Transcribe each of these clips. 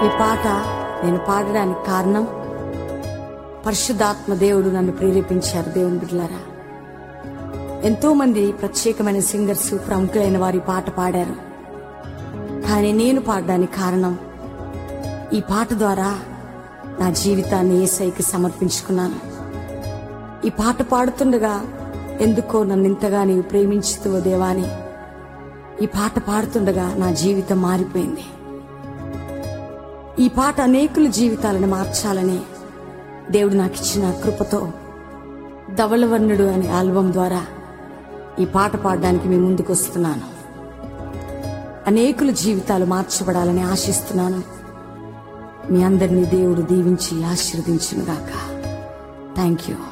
ఈ పాట నేను పాడడానికి కారణం పరిశుద్ధాత్మ దేవుడు నన్ను ప్రేరేపించారు. దేవుని బిడ్డలారా, ఎంతో మంది ప్రత్యేకమైన సింగర్స్, ప్రముఖులైన వారి పాట పాడారు. కానీ నేను పాడడానికి కారణం, ఈ పాట ద్వారా నా జీవితాన్ని యేసయ్యకి సమర్పించుకున్నాను. ఈ పాట పాడుతుండగా ఎందుకో నన్ను ఇంతగా నీవు ప్రేమించుతూ దేవా అని ఈ పాట పాడుతుండగా నా జీవితం మారిపోయింది. ఈ పాట అనేకుల జీవితాలను మార్చాలని దేవుడు నాకు ఇచ్చిన కృపతో ధవళవర్ణుడు అనే ఆల్బం ద్వారా ఈ పాట పాడడానికి మీ ముందుకు వస్తున్నాను. అనేకుల జీవితాలు మార్చబడాలని ఆశిస్తున్నాను. మీ అందరినీ దేవుడు దీవించి ఆశీర్వదించునుగాక. Thank you.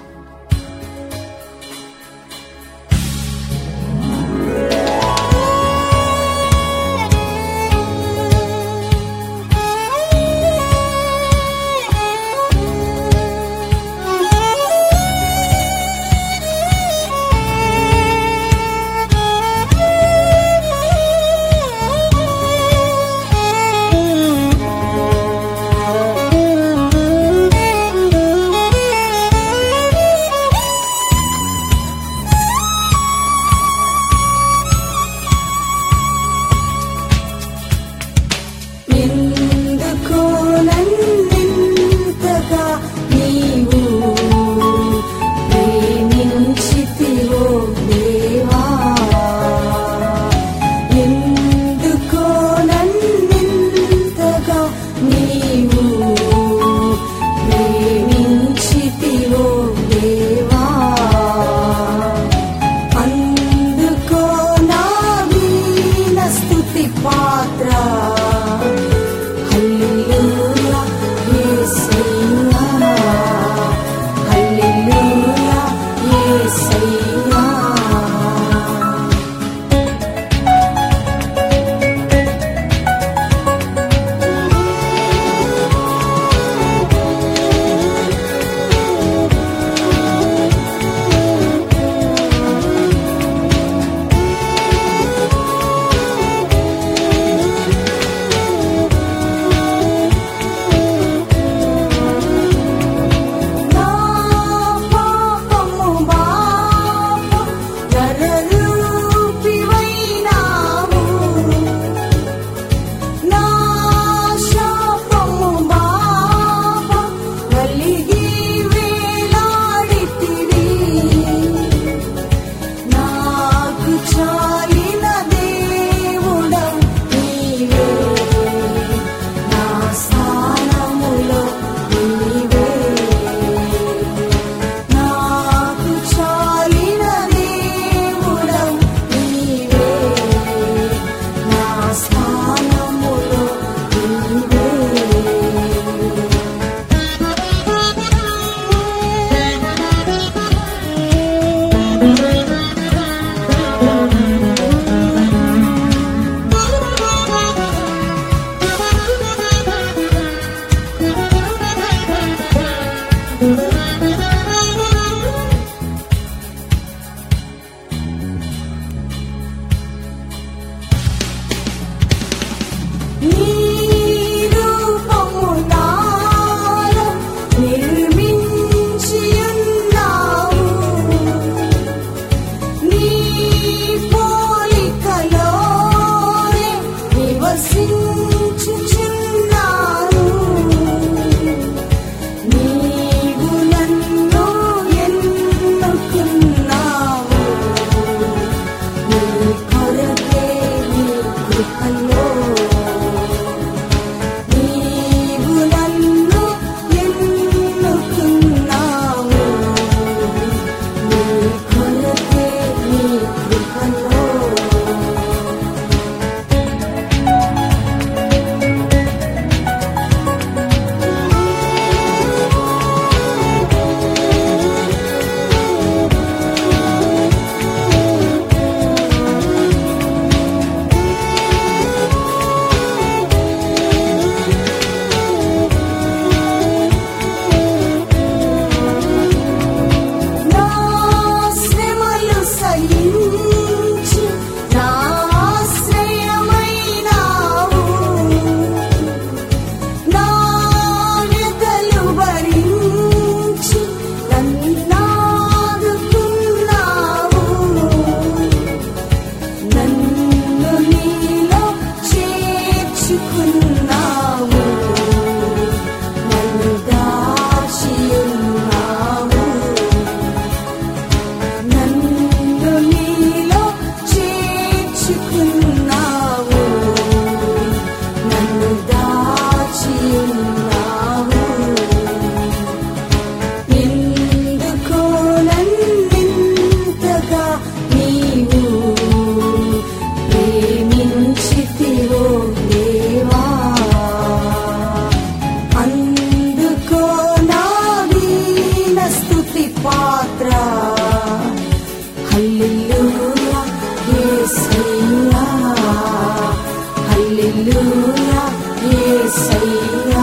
Hallelujah Yesayya